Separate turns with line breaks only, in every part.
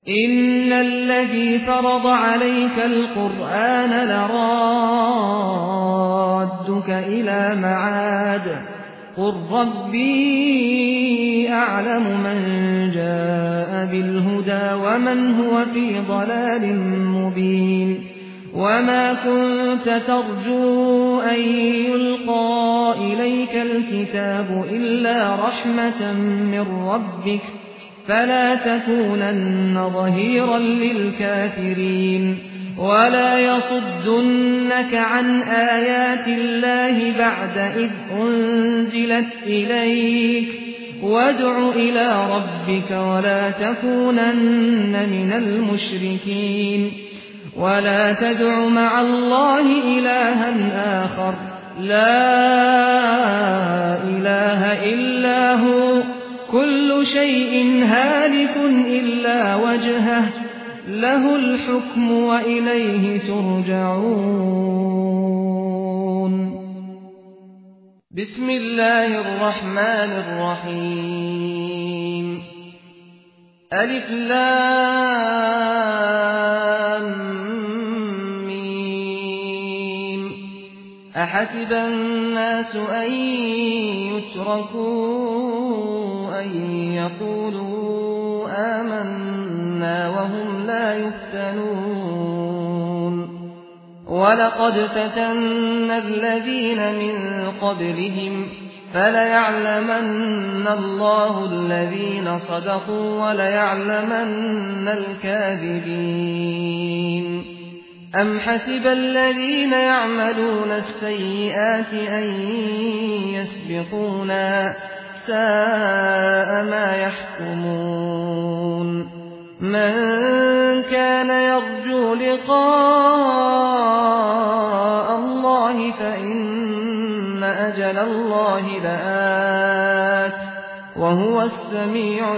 إن الذي فرض عليك القرآن لرادك إلى معاد قل ربي أعلم من جاء بالهدى ومن هو في ضلال مبين وما كنت ترجو أن يلقى إليك الكتاب إلا رحمة من ربك فلا تكونن ظهيرا للكافرين ولا يصدنك عن آيات الله بعد إذ أنزلت إليك وادع إلى ربك ولا تكونن من المشركين ولا تدع مع الله إلها آخر لا إله إلا هو كل شيء هالك إلا وجهه له الحكم وإليه ترجعون بسم الله الرحمن الرحيم ألف لام ميم أحسب الناس أن يتركوا أن يقولوا آمنا وهم لا يفتنون ولقد فتنا الذين من قبلهم فليعلمن الله الذين صدقوا وليعلمن الكاذبين أم حسب الذين يعملون السيئات أن يسبقونا ساء ما يحكمون من كان يرجو لقاء الله فإن أجل الله لآت وهو السميع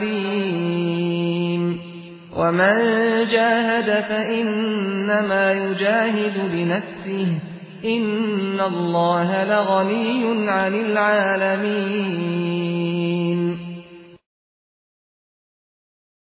العليم ومن جاهد فإنما يجاهد لنفسه إن الله لغني عن العالمين